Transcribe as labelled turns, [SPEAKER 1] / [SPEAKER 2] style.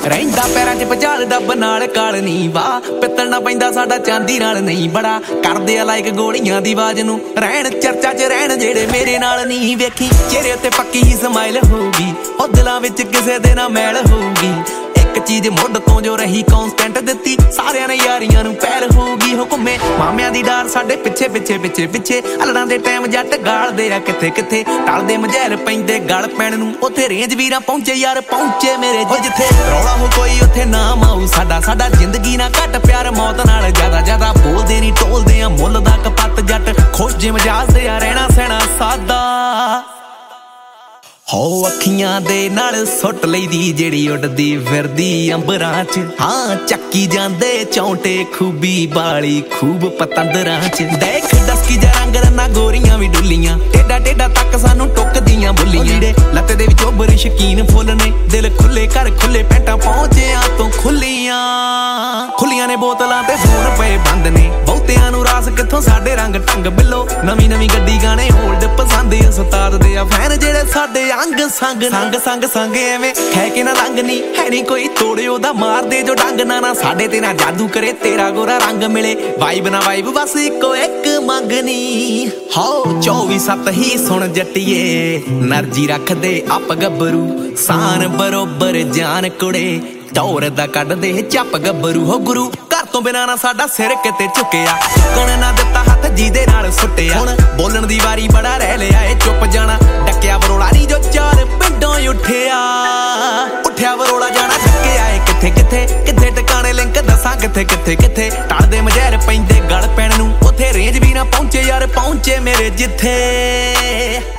[SPEAKER 1] ਰਹਿੰਦਾ ਪੈਰਾਂ 'ਚ ਭਜਾਲ ਡੱਬ ਨਾਲ ਕਾਲ ਨੀ ਵਾ ਪਿੱਤਲ ਨਾ ਪੈਂਦਾ ਸਾਡਾ ਚਾਂਦੀ ਨਾਲ ਨਹੀਂ ਬੜਾ ਕਰਦੇ ਆ ਲਾਇਕ ਗੋਲੀਆਂ ਦੀ ਆਵਾਜ਼ ਨੂੰ ਰਹਿਣ ਚਰਚਾ 'ਚ ਰਹਿਣ ਜਿਹੜੇ ਮੇਰੇ ਨਾਲ ਨਹੀਂ ਵੇਖੀ ਚਿਹਰੇ ਉੱਤੇ ਪੱਕੀ ਹੀ ਸਮਾਈਲ ਹੋਊਗੀ ਉਹ ਦਿਲਾਂ ਵਿੱਚ ਕਿਸੇ ਦੇ ਨਾਲ ਮੈਲ ਹੋਊਗੀ ਇੱਕ ਚੀਜ਼ ਮੁੱਢ ਤੋਂ ਜੋ ਰਹੀ ਕੌਨਸਟੈਂਟ ਦਿੱਤੀ ਸਾਰਿਆਂ ਨੇ ਯਾਰੀਆਂ ਨੂੰ ਪਹਿਲ ਹੋਊਗੀ ਹੁਕਮੇ ਮਾਮਿਆਂ ਦੀ ਡਾਰ ਸਾਡੇ ਪਿੱਛੇ ਪਿੱਛੇ ਪਿੱਛੇ ਪਿੱਛੇ ਅਲੜਾਂ ਦੇ ਟਾਈਮ ਜੱਟ ਗਾਲਦੇ ਆ ਕਿੱਥੇ ਕਿੱਥੇ ਟਲਦੇ ਮਝੈਲ ਪੈਂਦੇ ਗਲ ਪੈਣ ਨੂੰ ਉੱਥੇ ਰੇਂਜ ਵੀਰਾਂ ਪਹੁੰਚੇ ਯਾਰ ਪਹੁੰਚੇ ਮੇਰੇ ਜਿੱਥੇ ਰੌਲਾ ਹੋ ਕੋਈ ਉੱਥੇ ਨਾਮ ਆਊ ਸਾਡਾ ਜ਼ਿੰਦਗੀ ਨਾਲ ਘੱਟ ਪਿਆਰ ਮੌਤ ਨਾਲ ਜ਼ਿਆਦਾ ਬੋਲਦੇ ਨਹੀਂ ਟੋਲਦੇ ਆ ਮੁੱਲ ਦਾ ਕਪੱਤ ਜੱਟ ਖੁਸ਼ ਜੇ ਮਜਾਜ ਦੇ ਆ ਰਹਿਣਾ ਸਹਿਣਾ ਸਾਦਾ ਹੋ ਅੱਖੀਆਂ ਦੇ ਨਾਲ ਸੁੱਟ ਲਈਦੀ ਜਿਹੜੀ ਉੱਡਦੀ ਫਿਰਦੀ ਅੰਬਰਾਂ 'ਚ ਹਾਂ ਚੱਕੀ ਜਾਂਦੇ ਚੌਂਟੇ ਖੂਬੀ ਬਾਲੀ ਖੂਬ ਪਤੰਦਰਾਂ 'ਚ ਦੇਖ ਦਸਕੀ ਜਾ ਰੰਗ ਰੰਨਾ ਗੋਰੀਆਂ ਵੀ ਡੁੱਲੀਆਂ ਟੇਡਾ ਤੱਕ ਸਾਨੂੰ ਟੁੱਕਦੀਆਂ ਬੁੱਲੀਆਂ ਲੱਤ ਦੇ ਵਿੱਚ ਉੱਭਰ ਸ਼ਕੀਨ ਫੁੱਲ ਨੇ ਦਿਲ ਖੁੱਲੇ ਘਰ ਖੁੱਲੇ ਪੈਂਟਾਂ ਪਹੁੰਚਿਆਂ ਤੋਂ ਖੁੱਲੀਆਂ ਨੇ ਬੋਤਲਾਂ ਤੇ ਫੋਨ ਪਏ ਬੰਦ ਨੇ ਬਹੁਤਿਆਂ ਨੂੰ ਰਾਸ ਕਿੱਥੋਂ ਸਾਡੇ ਰੰਗ ਢੰਗ ਬਿੱਲੋ ਨਵੀਂ ਗੱਡੀ ਗਾਣੇ ਓਲਡ ਪਸੰਦ ਉਸਤਾਦ ਦੇ ਆ ਫੈਨ ਜਿਹੜੇ ਸਾਡੇ ਅੰਗ ਸੰਗ ਐਵੇਂ ਹੈ ਕਿ ਨਾ ਰੰਗ ਨਹੀਂ ਹੈ ਨਹੀਂ ਕੋਈ ਤੋੜੇ ਉਹਦਾ ਮਾਰਦੇ ਜੋ ਡੰਗ ਨਾ ਸਾਡੇ ਤੇ ਨਾ ਜਾਦੂ ਕਰੇ ਤੇਰਾ ਗੋਰਾ ਰੰਗ ਮਿਲੇ ਵਾਈਬ ਨਾ ਵਾਈਬ ਬਸ ਇੱਕੋ ਇੱਕ ਮੰਗਨੀ ਹੋ 24/7 ਹੀ ਸੁਣ ਜੱਟੀਏ ਨਰਜੀ ਰੱਖਦੇ ਆਪ ਗੱਭਰੂ ਸਾਨ ਬਰੋਬਰ ਜਾਨ ਕੁੜੇ ਟੌਰ ਦਾ ਕੱਢਦੇ ਚੱਪ ਗੱਭਰੂ ਹੋ ਗੁਰੂ ਘਰ ਤੋਂ ਬਿਨਾਂ ਨਾ ਸਾਡਾ ਸਿਰ ਕਿਤੇ ਝੁਕਿਆ ਕਣ ਨਾ ਦਿੱਤਾ ਹੱਥ ਜਿਹਦੇ ਨਾਲ ਸੁੱਟਿਆ ਹੁਣ ਬੋਲਣ ਦੀ ਵਾਰੀ ਬੜਾ ਰਹਿ ਲਿਆ ਏ ਚੁੱਪ ਜਾਣਾ ਡੱਕਿਆ ਬਰੋਲਾ ਨਹੀਂ ਜੋ ਚਾਰ ਪਿੰਡੋਂ ਉੱਠਿਆ ਬਰੋਲਾ ਜਾਣਾ ਡੱਕਿਆ ਏ ਕਿੱਥੇ ਟਿਕਾਣੇ ਲਿੰਕ ਦੱਸਾਂ ਕਿੱਥੇ ਟਲਦੇ ਮਝੈਰ ਪੈਂਦੇ ਗਲ ਪੈਣ ਨੂੰ ਉੱਥੇ ਰੇਂਜ ਵੀ ਨਾ ਪਹੁੰਚੇ ਯਾਰ ਪਹੁੰਚੇ ਮੇਰੇ ਜਿੱਥੇ